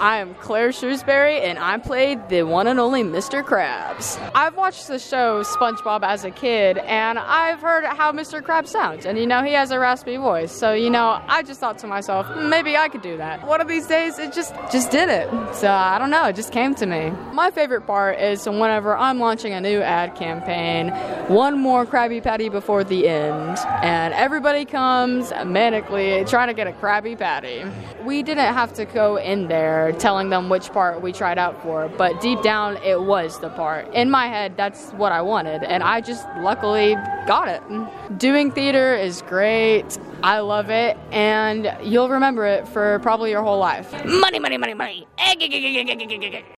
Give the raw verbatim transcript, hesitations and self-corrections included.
I am Claire Shrewsbury, and I played the one and only Mister Krabs. I've watched the show SpongeBob as a kid, and I've heard how Mister Krabs sounds, and you know, he has a raspy voice, so you know, I just thought to myself, "Hmm, maybe I could do that." One of these days, it just, just did it. So, I don't know, it just came to me. My favorite part is whenever I'm launching a new ad campaign, one more Krabby Patty before the end, and everybody comes manically trying to get a Krabby Patty. We didn't have to go in there telling them which part we tried out for, but deep down it was the part. In my head, that's what I wanted, and I just luckily got it. Doing theater is great. I love it, and you'll remember it for probably your whole life. Money, money, money, money.